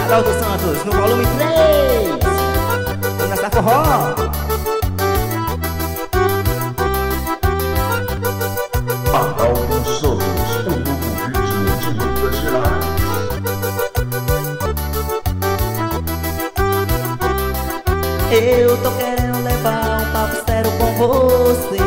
Adalto Santos, no volume 3. Vamos dançar forró. Adalto Santos, o novo ritmo de Minas Gerais. Eu tô querendo levar um papo sério com você.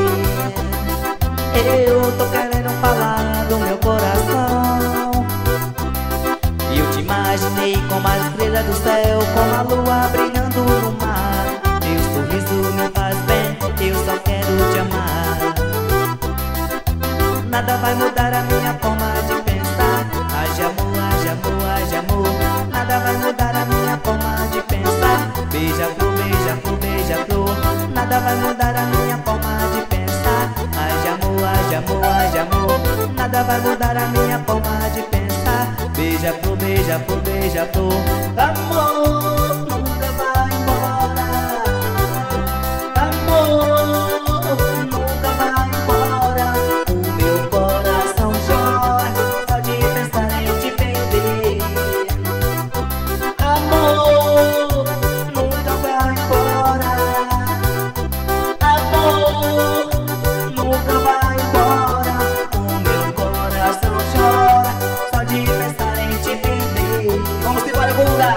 Eu tô querendo falar do meu coração. E eu te imaginei como a estrela do céu, como a lua brilhando no mar. Teu sorriso me faz bem, eu só quero te amar. Nada vai mudar a minha forma de pensar. Haja amor, haja amor, haja amor. Nada vai mudar a minha forma de pensar. Beija-flor, beija-flor, beija-flor. Nada vai mudar a minha forma de pensar. Haja amor, haja amor, haja amor. Nada vai mudar a minha forma de pensar. Beija-flor, beija-flor, beija-flor. Amor, nunca vai embora. Amor, nunca vai embora. O meu coração chora só de pensar em te perder. Amor, nunca vai embora. Amor, nunca vai embora. O meu coração chora só de pensar em te perder. Vamos embora, bunda!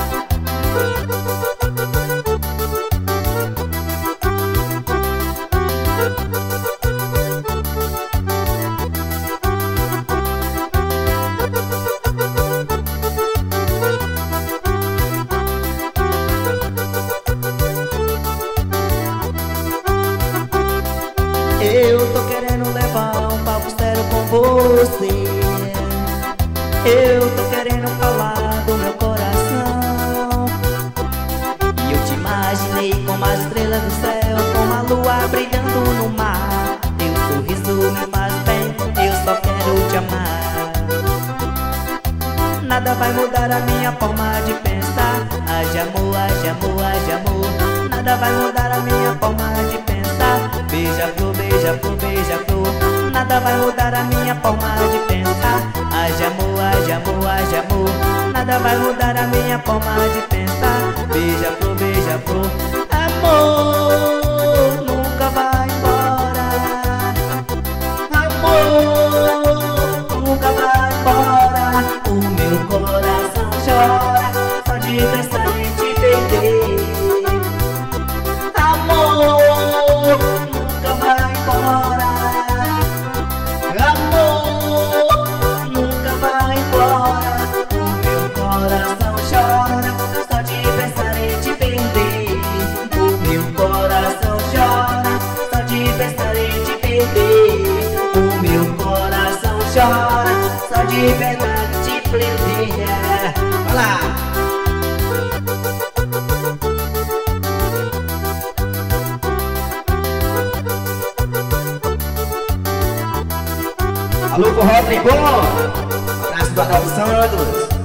Eu tô querendo levar um papo sério com você. Eu tô querendo falar do meu coração. E eu te imaginei como a estrela do céu, como a lua brilhando no mar. Teu sorriso me faz bem, eu só quero te amar. Nada vai mudar a minha forma de pensar. Haja amor, haja amor, haja amor. Nada vai mudar a minha forma de pensar. Beija-flor, beija-flor, beija-flor. Nada vai mudar a minha forma de pensar. Haja amor, haja amor, haja amor. Nada vai mudar a minha forma de pensar. Beija-flor, beija-flor. Amor, nunca vai embora. Amor, nunca vai embora. O meu coração chora só de pensar em te perder. Amor, nunca vai embora. Amor, nunca vai embora. O meu coração chora só de pensar em te perder. O meu coração chora só de pensar em te perder. O meu coração chora só de pensar em te perder. Vai lá! Alô, forró, trem bom! Abraço do Adalto Santos.